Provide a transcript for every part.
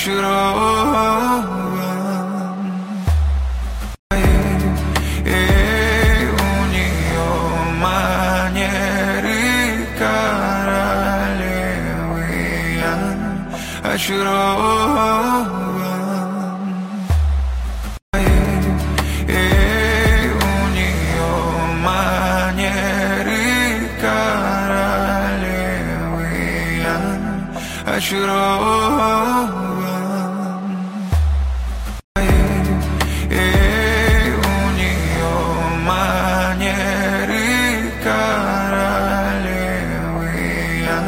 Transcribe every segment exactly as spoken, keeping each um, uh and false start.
очарован. И у нее манеры королевы, я очарован. И у нее манеры королевы, я очарован. И у нее манеры королевы, я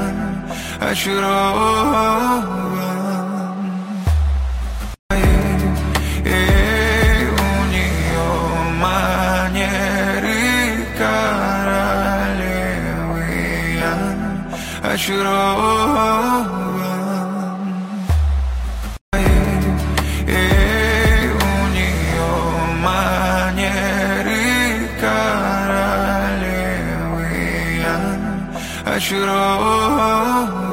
очарован. И у нее манеры королевы, я очарован. И у нее манеры королевы, я очарован.